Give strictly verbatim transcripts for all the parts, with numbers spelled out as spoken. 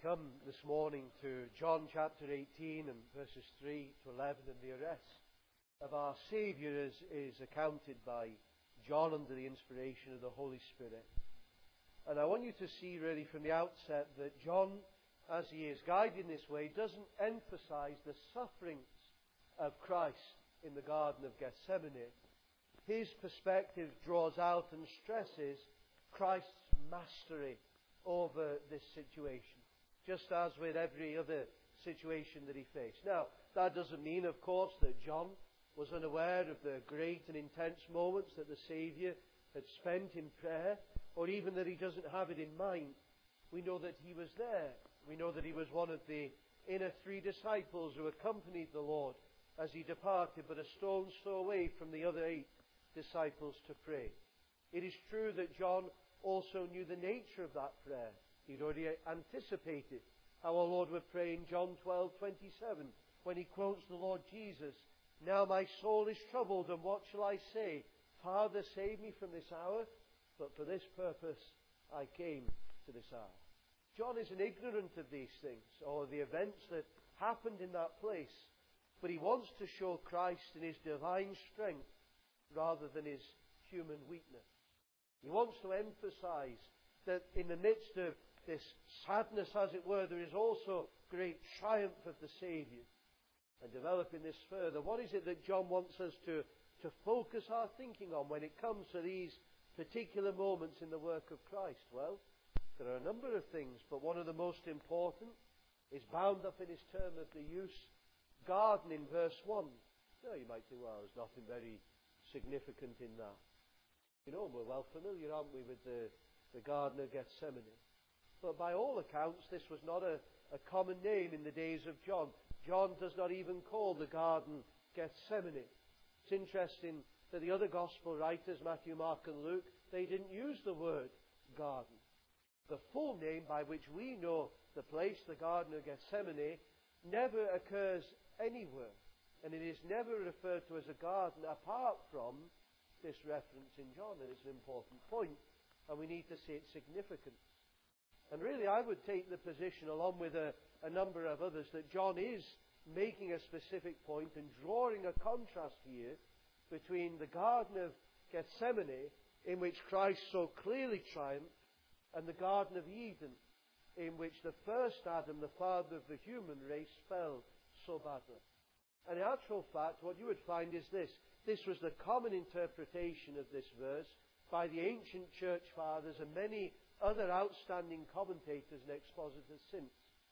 come this morning to John chapter eighteen and verses three to eleven, and the arrest of our Saviour is, is accounted by John under the inspiration of the Holy Spirit. And I want you to see really from the outset that John, as he is guiding this way, doesn't emphasize the sufferings of Christ in the Garden of Gethsemane. His perspective draws out and stresses Christ's mastery over this situation, just as with every other situation that he faced. Now, that doesn't mean, of course, that John was unaware of the great and intense moments that the Saviour had spent in prayer, or even that he doesn't have it in mind. We know that he was there. We know that he was one of the inner three disciples who accompanied the Lord as he departed, but a stone's throw away from the other eight disciples to pray. It is true that John also knew the nature of that prayer. He'd already anticipated how our Lord would pray in John twelve twenty-seven, when he quotes the Lord Jesus, "Now my soul is troubled, and what shall I say? Father, save me from this hour, but for this purpose I came to this hour." John isn't ignorant of these things, or the events that happened in that place, but he wants to show Christ in his divine strength rather than his human weakness. He wants to emphasize that in the midst of this sadness, as it were, there is also great triumph of the Saviour. And developing this further, what is it that John wants us to, to focus our thinking on when it comes to these particular moments in the work of Christ? Well, there are a number of things, but one of the most important is bound up in his term of the use, garden, in verse one. Now, you might think, well, there's nothing very significant in that. You know, we're well familiar, aren't we, with the, the Garden of Gethsemane. But by all accounts, this was not a, a common name in the days of John. John does not even call the garden Gethsemane. It's interesting that the other gospel writers, Matthew, Mark and Luke, they didn't use the word garden. The full name by which we know the place, the Garden of Gethsemane, never occurs anywhere. And it is never referred to as a garden apart from this reference in John. And it's an important point, and we need to see its significance. And really, I would take the position, along with a, a number of others, that John is making a specific point and drawing a contrast here between the Garden of Gethsemane, in which Christ so clearly triumphed, and the Garden of Eden, in which the first Adam, the father of the human race, fell so badly. And in actual fact, what you would find is this. This was the common interpretation of this verse by the ancient church fathers and many other outstanding commentators and expositors since.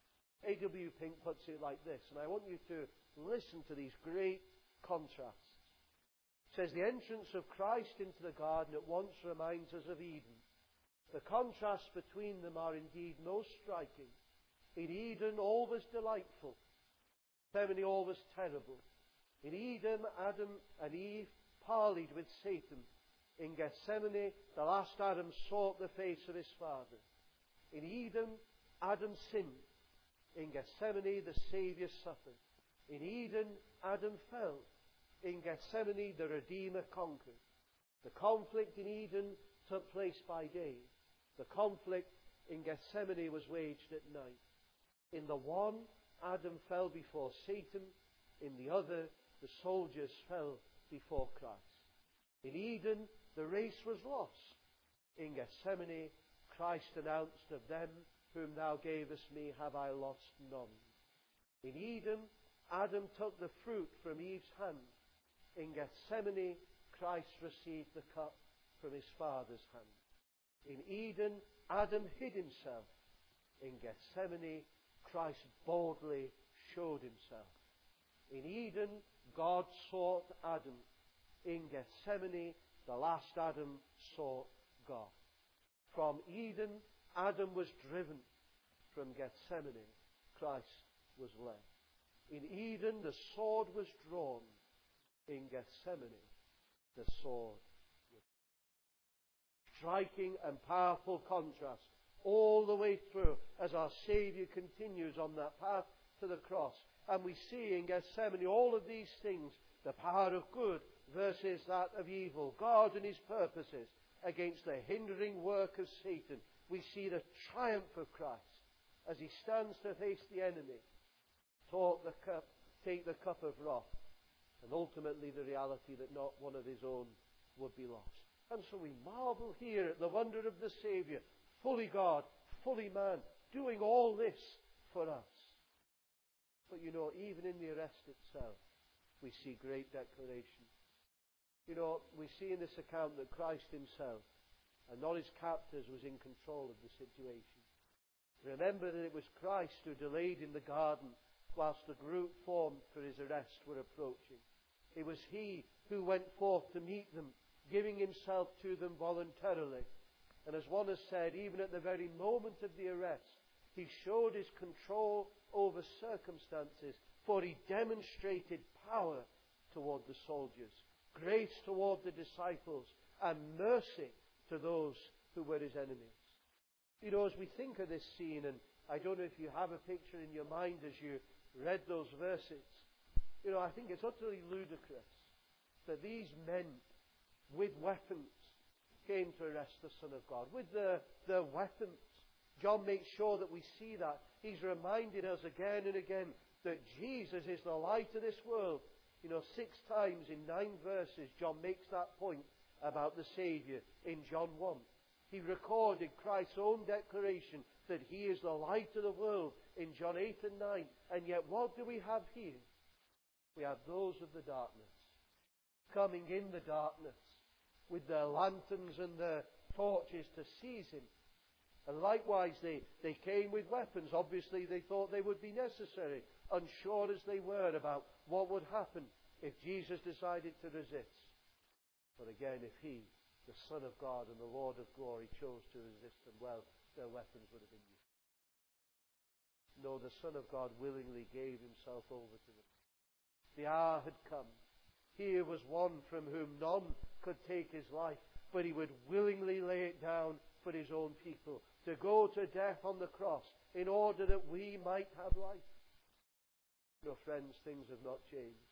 A W Pink puts it like this, and I want you to listen to these great contrasts. It says, "The entrance of Christ into the garden at once reminds us of Eden. The contrasts between them are indeed most striking. In Eden, all was delightful. Gethsemane, all was terrible. In Eden, Adam and Eve parleyed with Satan. In Gethsemane, the last Adam sought the face of his father. In Eden, Adam sinned. In Gethsemane, the Saviour suffered. In Eden, Adam fell. In Gethsemane, the Redeemer conquered. The conflict in Eden took place by day. The conflict in Gethsemane was waged at night. In the one, Adam fell before Satan. In the other, the soldiers fell before Christ. In Eden, the race was lost. In Gethsemane, Christ announced, of them whom thou gavest me have I lost none. In Eden, Adam took the fruit from Eve's hand. In Gethsemane, Christ received the cup from his Father's hand. In Eden, Adam hid himself. In Gethsemane, Christ boldly showed himself. In Eden, God sought Adam. In Gethsemane, the last Adam sought God. From Eden, Adam was driven. From Gethsemane, Christ was led. In Eden, the sword was drawn. In Gethsemane, the sword was drawn. Striking and powerful contrast all the way through as our Saviour continues on that path to the cross. And we see in Gethsemane all of these things, the power of good versus that of evil, God and his purposes against the hindering work of Satan. We see the triumph of Christ. as he stands to face the enemy, talk the cup, take the cup of wrath, and ultimately the reality that not one of his own would be lost. And so we marvel here at the wonder of the Saviour, fully God, fully man, doing all this for us. But you know, even in the arrest itself, we see great declaration. You know, we see in this account that Christ himself, and not his captors, was in control of the situation. Remember that it was Christ who delayed in the garden whilst the group formed for his arrest were approaching. It was he who went forth to meet them, giving himself to them voluntarily. And as one has said, even at the very moment of the arrest, he showed his control over circumstances, for he demonstrated power toward the soldiers, grace toward the disciples, and mercy to those who were his enemies. You know, as we think of this scene, and I don't know if you have a picture in your mind as you read those verses, you know, I think it's utterly ludicrous that these men with weapons came to arrest the Son of God. With their, their weapons. John makes sure that we see that. He's reminded us again and again that Jesus is the light of this world. You know, six times in nine verses, John makes that point about the Saviour in John one. He recorded Christ's own declaration that he is the light of the world in John eight and nine. And yet what do we have here? We have those of the darkness coming in the darkness with their lanterns and their torches to seize him. And likewise they, they came with weapons. Obviously they thought they would be necessary, unsure as they were about what would happen if Jesus decided to resist. But again, if he, the Son of God and the Lord of glory, chose to resist them, well, their weapons would have been used. No, the Son of God willingly gave himself over to them. The hour had come. Here was one from whom none could take his life, but he would willingly lay it down for his own people, to go to death on the cross in order that we might have life. No, friends, things have not changed.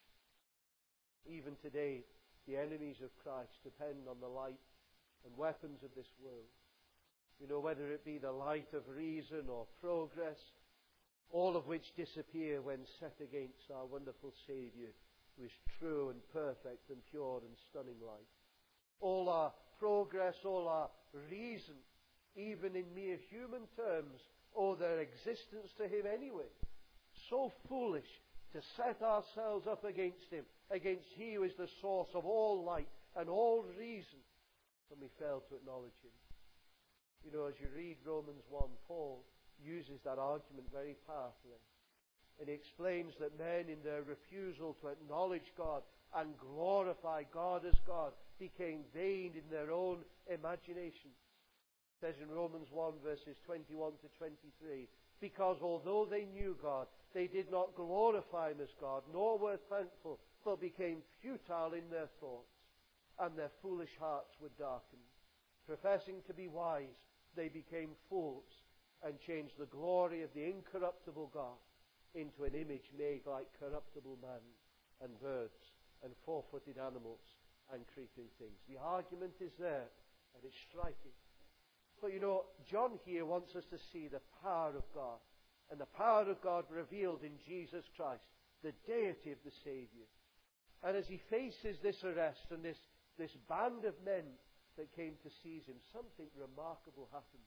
Even today, the enemies of Christ depend on the light and weapons of this world. You know, whether it be the light of reason or progress, all of which disappear when set against our wonderful Saviour, who is true and perfect and pure and stunning light. All our progress, all our reason, even in mere human terms, owe their existence to him anyway. So foolish to set ourselves up against him, against he who is the source of all light and all reason, when we fail to acknowledge him. You know, as you read Romans one, Paul uses that argument very powerfully. And he explains that men, in their refusal to acknowledge God and glorify God as God, became vain in their own imaginations. It says in Romans one, verses twenty-one to twenty-three, because although they knew God, they did not glorify him as God, nor were thankful, but became futile in their thoughts, and their foolish hearts were darkened. Professing to be wise, they became fools, and changed the glory of the incorruptible God into an image made like corruptible man, and birds, and four-footed animals, and creeping things. The argument is there, and it's striking. But you know, John here wants us to see the power of God, and the power of God revealed in Jesus Christ, the deity of the Saviour. And as he faces this arrest and this, this band of men that came to seize him, something remarkable happens.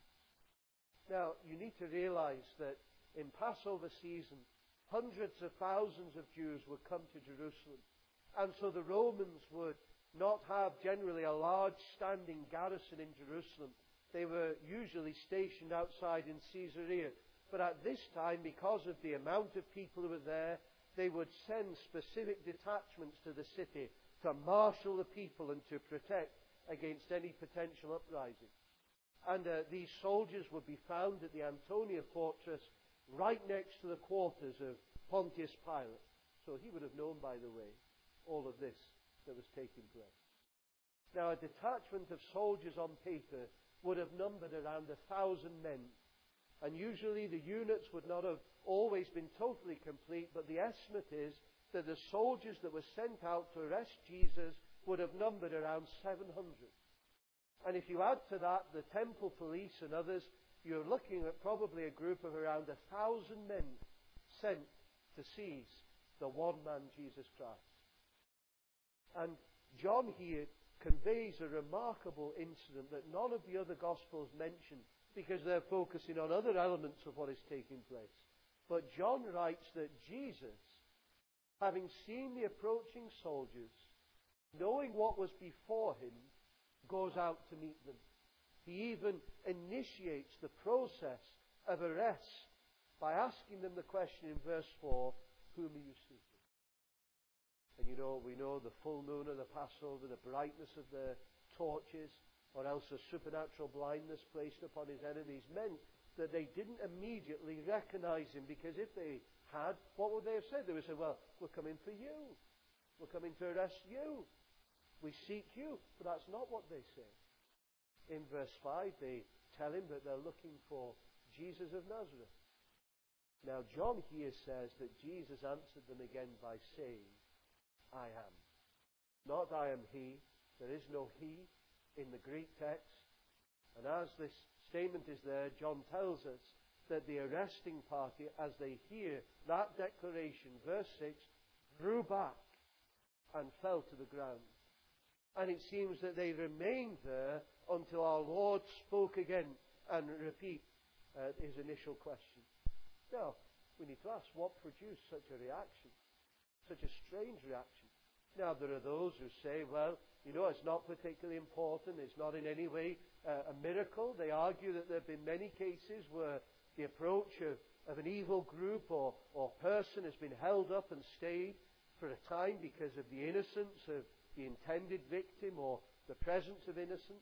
Now, you need to realize that in Passover season, hundreds of thousands of Jews would come to Jerusalem. And so the Romans would not have generally a large standing garrison in Jerusalem. They were usually stationed outside in Caesarea. But at this time, because of the amount of people who were there, they would send specific detachments to the city to marshal the people and to protect against any potential uprising. And uh, these soldiers would be found at the Antonia fortress right next to the quarters of Pontius Pilate. So he would have known, by the way, all of this that was taking place. Now, a detachment of soldiers on paper would have numbered around a thousand men. And usually the units would not have always been totally complete, but the estimate is that the soldiers that were sent out to arrest Jesus would have numbered around seven hundred. And if you add to that the temple police and others, you're looking at probably a group of around a thousand men sent to seize the one man, Jesus Christ. And John here conveys a remarkable incident that none of the other Gospels mention, because they're focusing on other elements of what is taking place. But John writes that Jesus, having seen the approaching soldiers, knowing what was before him, goes out to meet them. He even initiates the process of arrest by asking them the question in verse four, whom are you seeking? And you know, we know the full moon of the Passover, the brightness of the torches, or else a supernatural blindness placed upon his enemies, meant that they didn't immediately recognize him, because if they had, what would they have said? They would say, well, we're coming for you. We're coming to arrest you. We seek you. But that's not what they say. In verse five, they tell him that they're looking for Jesus of Nazareth. Now, John here says that Jesus answered them again by saying, I am. Not I am he. There is no he in the Greek text. And as this statement is there, John tells us that the arresting party, as they hear that declaration, verse six, drew back and fell to the ground. And it seems that they remained there until our Lord spoke again and repeat uh, his initial question. Now, we need to ask, what produced such a reaction? Such a strange reaction. Now, there are those who say, well, you know, it's not particularly important. It's not in any way uh, a miracle. They argue that there have been many cases where the approach of, of an evil group or, or person has been held up and stayed for a time because of the innocence of the intended victim or the presence of innocence.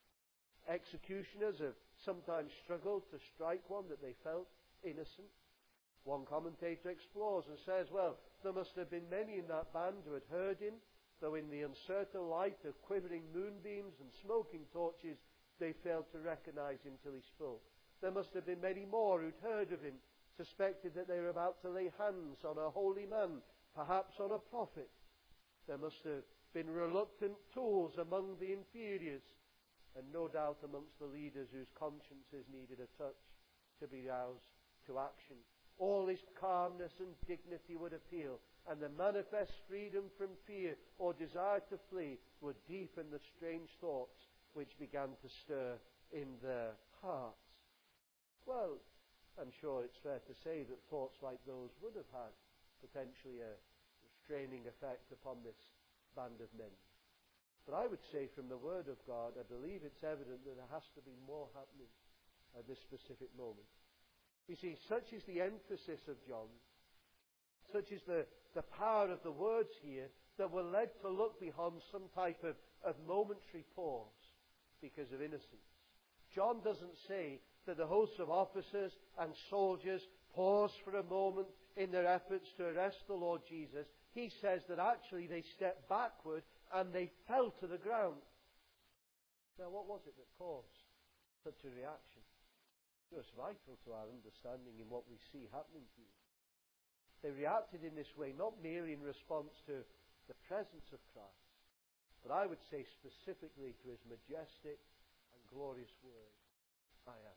Executioners have sometimes struggled to strike one that they felt innocent. One commentator explores and says, well, there must have been many in that band who had heard him, though in the uncertain light of quivering moonbeams and smoking torches, they failed to recognize him till he spoke. There must have been many more who'd heard of him, suspected that they were about to lay hands on a holy man, perhaps on a prophet. There must have been reluctant tools among the inferiors, and no doubt amongst the leaders whose consciences needed a touch to be roused to action. All his calmness and dignity would appeal, and the manifest freedom from fear or desire to flee would deepen the strange thoughts which began to stir in their hearts. Well, I'm sure it's fair to say that thoughts like those would have had potentially a restraining effect upon this band of men. But I would say from the Word of God, I believe it's evident that there has to be more happening at this specific moment. You see, such is the emphasis of John, such is the, the power of the words here, that we're led to look beyond some type of, of momentary pause because of innocence. John doesn't say that the hosts of officers and soldiers paused for a moment in their efforts to arrest the Lord Jesus. He says that actually they stepped backward and they fell to the ground. Now, what was it that caused such a reaction? It's vital to our understanding in what we see happening here. They reacted in this way not merely in response to the presence of Christ, but I would say specifically to his majestic and glorious word, I am.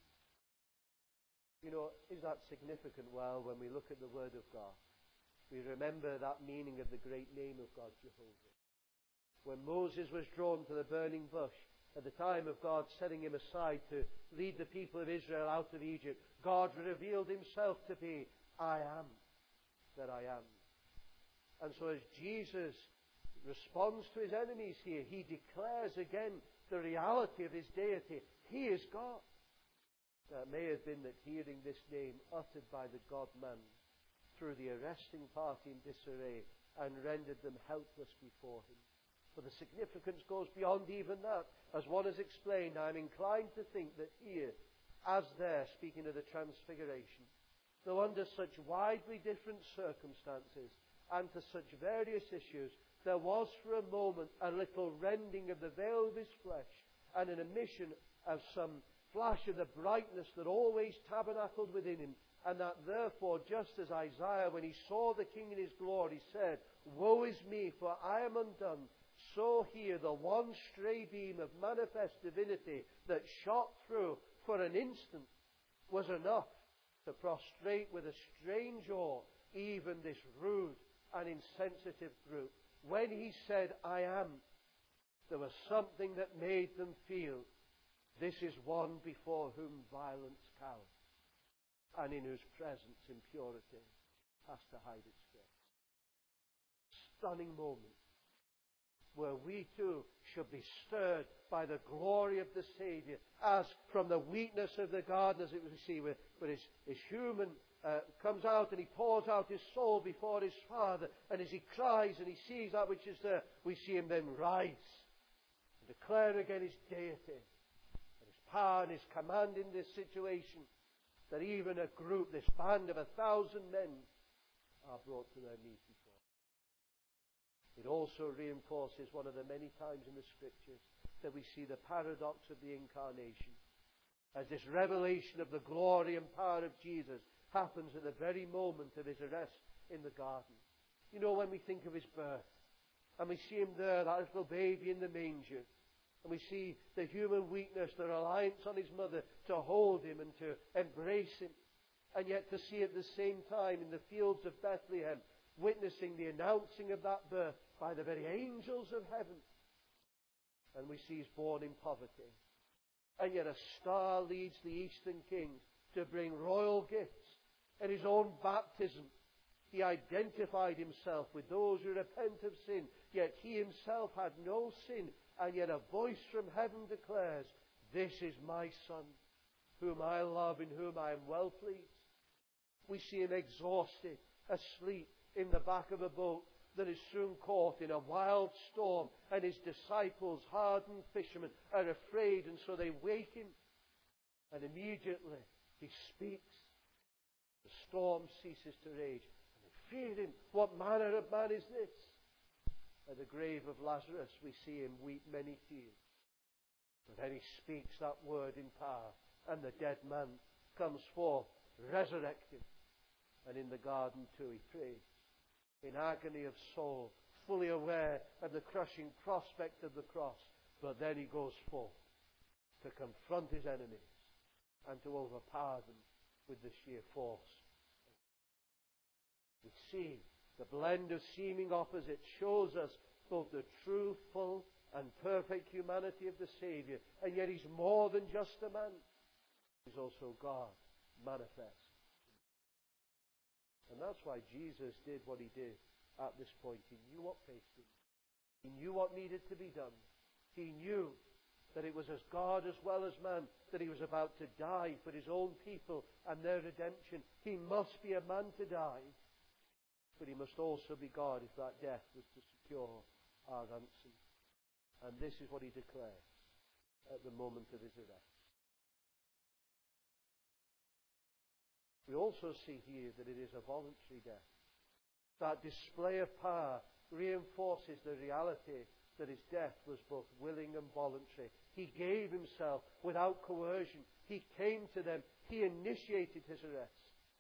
You know, is that significant? Well, when we look at the Word of God, we remember that meaning of the great name of God, Jehovah. When Moses was drawn to the burning bush, at the time of God setting him aside to lead the people of Israel out of Egypt, God revealed himself to be, I am that I am. And so as Jesus responds to his enemies here, he declares again the reality of his deity. He is God. Now, it may have been that hearing this name uttered by the God-man threw the arresting party in disarray and rendered them helpless before him. But the significance goes beyond even that. As one has explained, I'm inclined to think that here, as there, speaking of the transfiguration, though under such widely different circumstances and to such various issues, there was for a moment a little rending of the veil of his flesh and an emission of some flash of the brightness that always tabernacled within him. And that therefore, just as Isaiah, when he saw the King in his glory, said, Woe is me, for I am undone, so here the one stray beam of manifest divinity that shot through for an instant was enough to prostrate with a strange awe even this rude and insensitive group. When he said, I am, there was something that made them feel, this is one before whom violence cowers, and in whose presence impurity has to hide its face. Stunning moment where we too should be stirred by the glory of the Saviour, as from the weakness of the garden, as it was we see, where, where his, his human uh, comes out and he pours out his soul before his Father, and as he cries and he sees that which is there, we see him then rise and declare again his deity and his power and his command in this situation, that even a group, this band of a thousand men, are brought to their knees before. It also reinforces one of the many times in the Scriptures that we see the paradox of the Incarnation, as this revelation of the glory and power of Jesus happens at the very moment of his arrest in the garden. You know, when we think of his birth, and we see him there, that little baby in the manger, and we see the human weakness, the reliance on his mother to hold him and to embrace him, and yet to see at the same time in the fields of Bethlehem, witnessing the announcing of that birth by the very angels of heaven. And we see he's born in poverty. And yet a star leads the eastern kings to bring royal gifts. At his own baptism, he identified himself with those who repent of sin, yet he himself had no sin. And yet a voice from heaven declares, this is my Son, whom I love, in whom I am well pleased. We see him exhausted, asleep in the back of a boat that is soon caught in a wild storm, and his disciples, hardened fishermen, are afraid, and so they wake him. And immediately he speaks. The storm ceases to rage, and they fear him. What manner of man is this? At the grave of Lazarus we see him weep many tears. But then he speaks that word in power, and the dead man comes forth, resurrected. And in the garden too he prays, in agony of soul, fully aware of the crushing prospect of the cross. But then he goes forth to confront his enemies and to overpower them with the sheer force. We see the blend of seeming opposites shows us both the true, full and perfect humanity of the Saviour, and yet he's more than just a man. He's also God manifest. And that's why Jesus did what he did at this point. He knew what faced him. He knew what needed to be done. He knew that it was as God as well as man that he was about to die for his own people and their redemption. He must be a man to die, but he must also be God if that death was to secure our ransom. And this is what he declares at the moment of his arrest. We also see here that it is a voluntary death. That display of power reinforces the reality that his death was both willing and voluntary. He gave himself without coercion. He came to them. He initiated his arrest.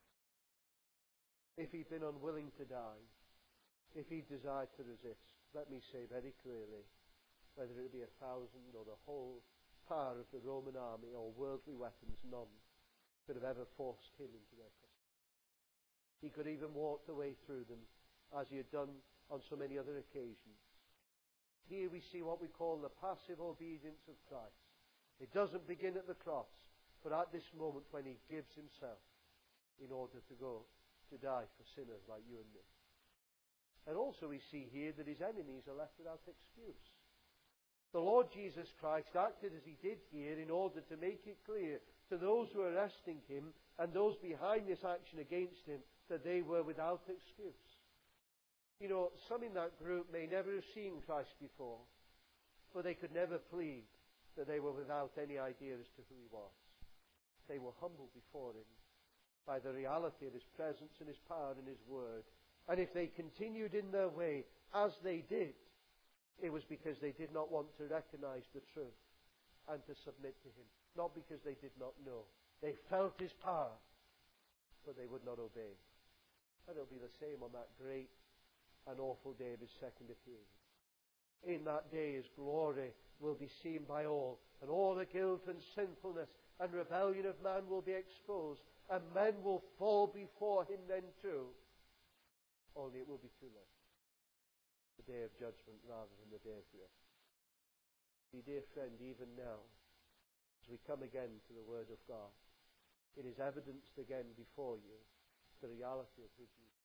If he'd been unwilling to die, if he desired to resist, let me say very clearly, whether it be a thousand or the whole power of the Roman army or worldly weapons, none could have ever forced him into their custody. He could even walk the way through them, as he had done on so many other occasions. Here we see what we call the passive obedience of Christ. It doesn't begin at the cross, but at this moment when he gives himself in order to go to die for sinners like you and me. And also we see here that his enemies are left without excuse. The Lord Jesus Christ acted as he did here in order to make it clear to those who are arresting him and those behind this action against him that they were without excuse. You know, some in that group may never have seen Christ before, but they could never plead that they were without any idea as to who he was. They were humbled before him by the reality of his presence and his power and his word. And if they continued in their way as they did, it was because they did not want to recognize the truth and to submit to him. Not because they did not know. They felt his power, but they would not obey. And it will be the same on that great and awful day of his second appearance. In that day his glory will be seen by all, and all the guilt and sinfulness and rebellion of man will be exposed, and men will fall before him then too. Only it will be too late. The day of judgment rather than the day of grace. See, dear friend, even now, as we come again to the Word of God, it is evidenced again before you the reality of who Jesus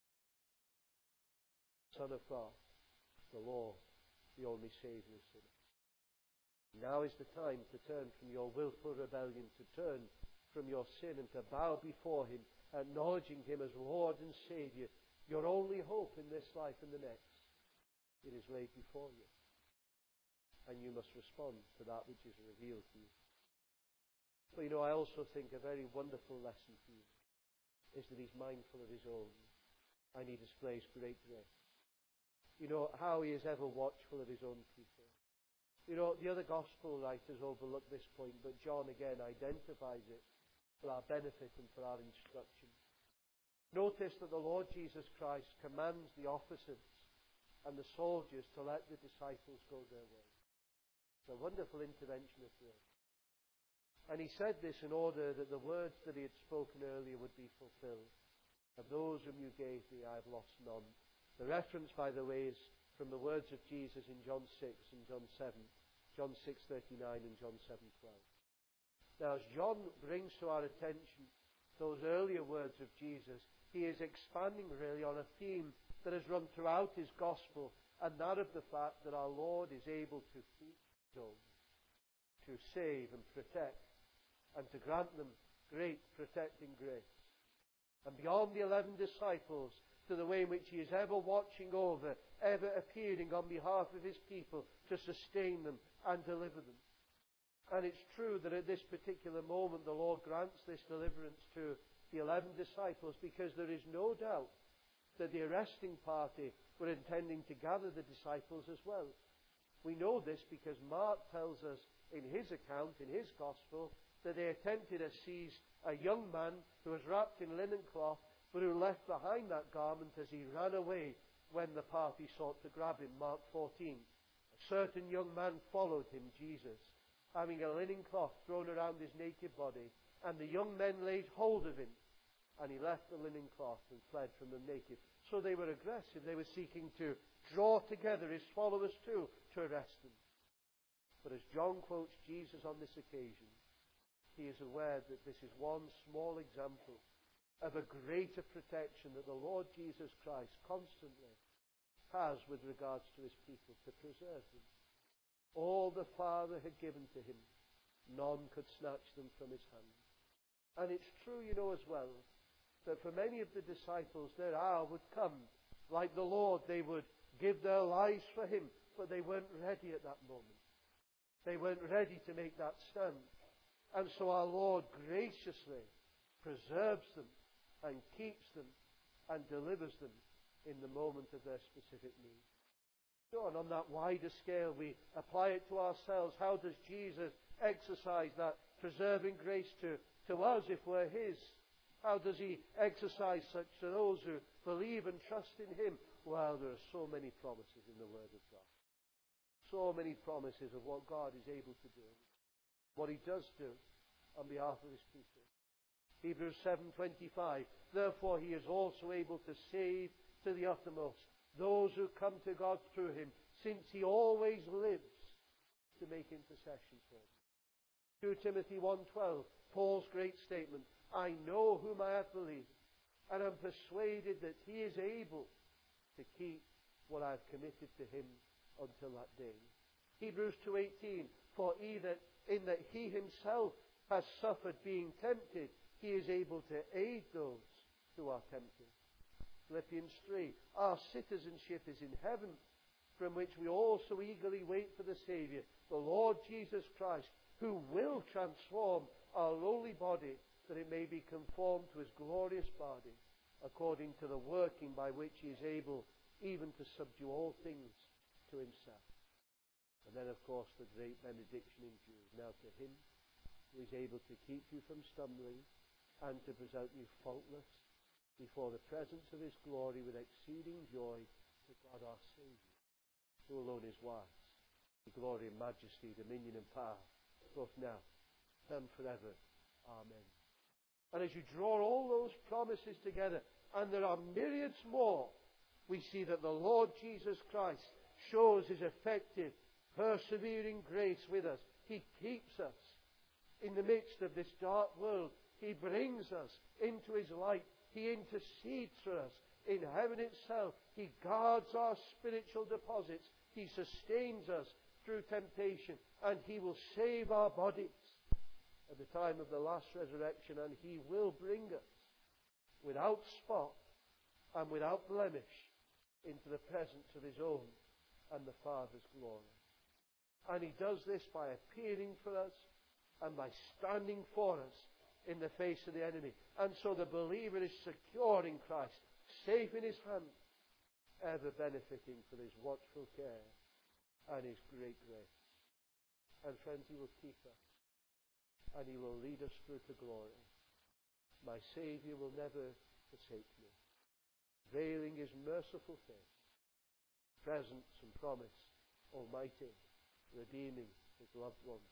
is. Son of God, the Lord, the only Saviour of sinners. Now is the time to turn from your willful rebellion, to turn from your sin and to bow before Him, acknowledging Him as Lord and Saviour, your only hope in this life and the next. It is laid before you. And you must respond to that which is revealed to you. But you know, I also think a very wonderful lesson for you is that He's mindful of His own, and He displays great grace. You know, how He is ever watchful of His own people. You know, the other Gospel writers overlook this point, but John again identifies it for our benefit and for our instruction. Notice that the Lord Jesus Christ commands the officers and the soldiers to let the disciples go their way. It's a wonderful intervention of grace. And He said this in order that the words that He had spoken earlier would be fulfilled. Of those whom you gave me, I have lost none. The reference, by the way, is from the words of Jesus in John six and John seven. John six thirty-nine and John seven twelve. Now, as John brings to our attention those earlier words of Jesus, he is expanding really on a theme that has run throughout his Gospel, and that of the fact that our Lord is able to feed His own, to save and protect, and to grant them great protecting grace. And beyond the eleven disciples, to the way in which He is ever watching over, ever appearing on behalf of His people to sustain them and deliver them. And it's true that at this particular moment the Lord grants this deliverance to the eleven disciples, because there is no doubt that the arresting party were intending to gather the disciples as well. We know this because Mark tells us in his account, in his Gospel, that they attempted to seize a young man who was wrapped in linen cloth, but who left behind that garment as he ran away when the party sought to grab him. Mark fourteen. A certain young man followed him, Jesus, having a linen cloth thrown around his naked body, and the young men laid hold of him, and he left the linen cloth and fled from them naked. So they were aggressive. They were seeking to draw together his followers too, to arrest them. But as John quotes Jesus on this occasion, he is aware that this is one small example of a greater protection that the Lord Jesus Christ constantly has with regards to His people, to preserve them. All the Father had given to Him, none could snatch them from His hand. And it's true, you know, as well, that for many of the disciples, their hour would come. Like the Lord, they would give their lives for Him, but they weren't ready at that moment. They weren't ready to make that stand. And so our Lord graciously preserves them and keeps them and delivers them in the moment of their specific need. So, and on that wider scale, we apply it to ourselves. How does Jesus exercise that preserving grace to, to us if we're His? How does He exercise such to those who believe and trust in Him? Well, there are so many promises in the Word of God. So many promises of what God is able to do, what He does do on behalf of His people. Hebrews seven twenty-five. Therefore He is also able to save to the uttermost those who come to God through Him, since He always lives to make intercession for them. Second Timothy one twelve, Paul's great statement, I know whom I have believed, and am persuaded that He is able to keep what I have committed to Him until that day. Hebrews two eighteen, for either in that He Himself has suffered being tempted, He is able to aid those who are tempted. Philippians three, our citizenship is in heaven, from which we also eagerly wait for the Saviour, the Lord Jesus Christ, who will transform our lowly body, that it may be conformed to His glorious body, according to the working by which He is able even to subdue all things to Himself. And then, of course, the great benediction in Jude. Now to Him who is able to keep you from stumbling and to present you faultless before the presence of His glory with exceeding joy, to God our Saviour, who alone is wise, the glory and majesty, dominion and power, both now and forever. Amen. And as you draw all those promises together, and there are myriads more, we see that the Lord Jesus Christ shows His effective, persevering grace with us. He keeps us in the midst of this dark world. He brings us into His light. He intercedes for us in heaven itself. He guards our spiritual deposits. He sustains us through temptation. And He will save our bodies at the time of the last resurrection. And He will bring us without spot and without blemish into the presence of His own and the Father's glory. And He does this by appearing for us and by standing for us in the face of the enemy. And so the believer is secure in Christ, safe in His hand, ever benefiting from His watchful care and His great grace. And friends, He will keep us, and He will lead us through to glory. My Saviour will never forsake me, veiling His merciful face, presence and promise, almighty, redeeming His loved ones.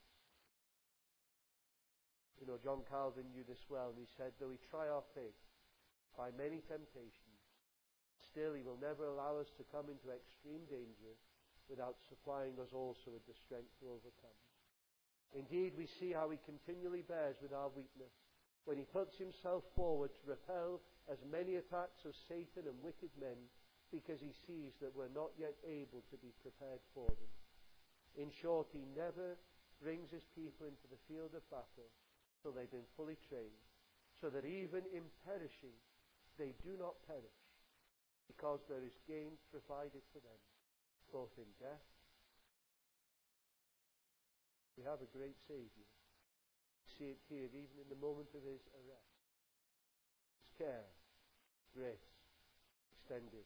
You know, John Calvin knew this well, and he said, though we try our faith by many temptations, still He will never allow us to come into extreme danger without supplying us also with the strength to overcome. Indeed, we see how He continually bears with our weakness when He puts Himself forward to repel as many attacks of Satan and wicked men, because He sees that we're not yet able to be prepared for them. In short, He never brings His people into the field of battle till they've been fully trained, so that even in perishing they do not perish, because there is gain provided for them, both in death. We have a great Saviour. We see it here even in the moment of His arrest. His care, grace, extended.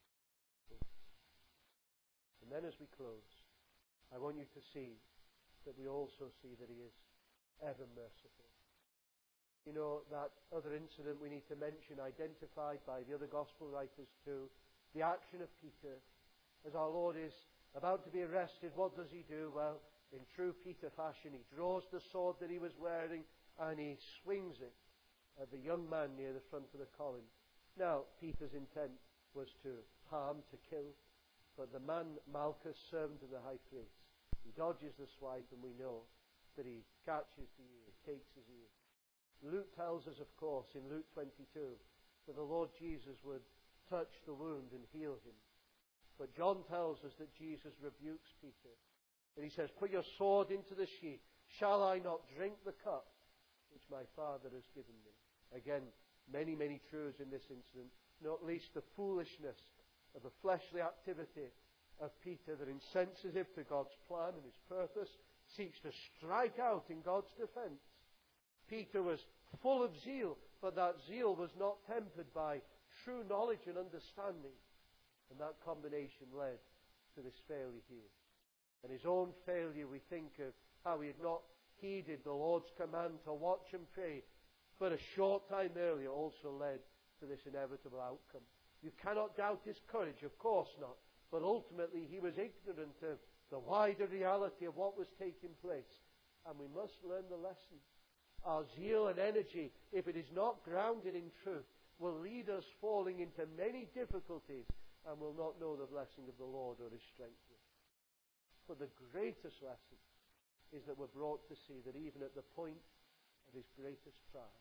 And then as we close, I want you to see that we also see that He is ever merciful. You know, that other incident we need to mention, identified by the other gospel writers too, the action of Peter. As our Lord is about to be arrested, what does He do? Well, in true Peter fashion, He draws the sword that he was wearing and He swings it at the young man near the front of the column. Now, Peter's intent was to harm, to kill, but the man, Malchus, servant of the high priest, he dodges the swipe, and we know that he catches the ear, takes his ear. Luke tells us, of course, in Luke twenty-two, that the Lord Jesus would touch the wound and heal him. But John tells us that Jesus rebukes Peter. And He says, put your sword into the sheath. Shall I not drink the cup which my Father has given me? Again, many, many truths in this incident, not least the foolishness of the fleshly activity of Peter, that insensitive to God's plan and His purpose, seeks to strike out in God's defense. Peter was full of zeal, but that zeal was not tempered by true knowledge and understanding. And that combination led to this failure here. And his own failure, we think of how he had not heeded the Lord's command to watch and pray, but a short time earlier also led to this inevitable outcome. You cannot doubt his courage, of course not. But ultimately he was ignorant of the wider reality of what was taking place. And we must learn the lesson. Our zeal and energy, if it is not grounded in truth, will lead us falling into many difficulties and will not know the blessing of the Lord or His strength. But the greatest lesson is that we're brought to see that even at the point of His greatest trial,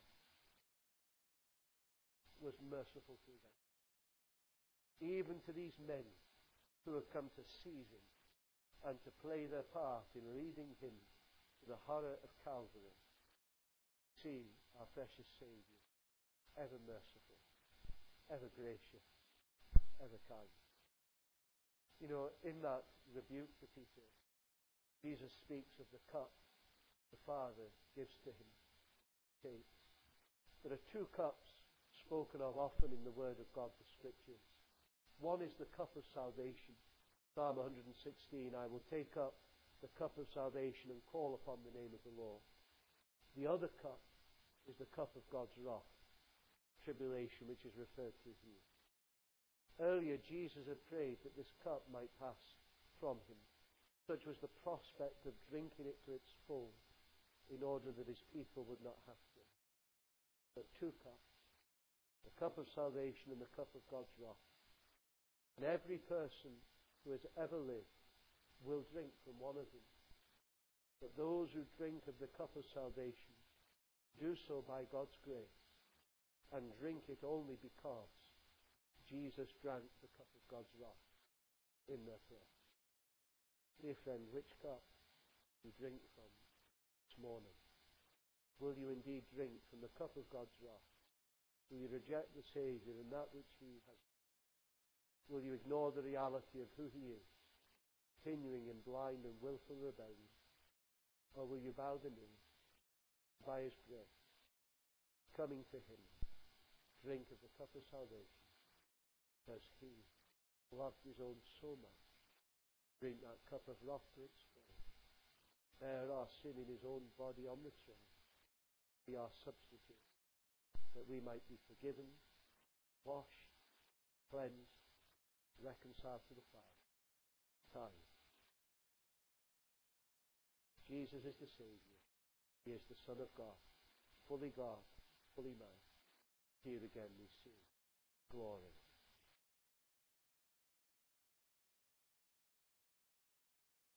was merciful to them. Even to these men who have come to seize Him and to play their part in leading Him to the horror of Calvary. See our precious Saviour, ever merciful, ever gracious, ever kind. You know, in that rebuke to Peter, Jesus speaks of the cup the Father gives to Him. Takes. There are two cups spoken of often in the Word of God, the Scriptures. One is the cup of salvation. Psalm one hundred sixteen, I will take up the cup of salvation and call upon the name of the Lord. The other cup is the cup of God's wrath, tribulation, which is referred to here. Earlier, Jesus had prayed that this cup might pass from Him. Such was the prospect of drinking it to its full. in order that his people would not have to. But two cups, the cup of salvation and the cup of God's wrath. And every person who has ever lived will drink from one of them. But those who drink of the cup of salvation do so by God's grace, and drink it only because Jesus drank the cup of God's wrath in their place. Dear friend, which cup do you drink from this morning? Will you indeed drink from the cup of God's wrath? Will you reject the Saviour and that which he has? Will you ignore the reality of who he is, continuing in blind and willful rebellion? Or will you bow the knee by his grace, coming to him, drink of the cup of salvation, because he loved his own so much, drink that cup of wrath to its full, bear our sin in his own body on the tree, be our substitute, that we might be forgiven, washed, cleansed, reconciled to the Father. Time. Jesus is the Saviour. He is the Son of God, fully God, fully man. Here again we see glory.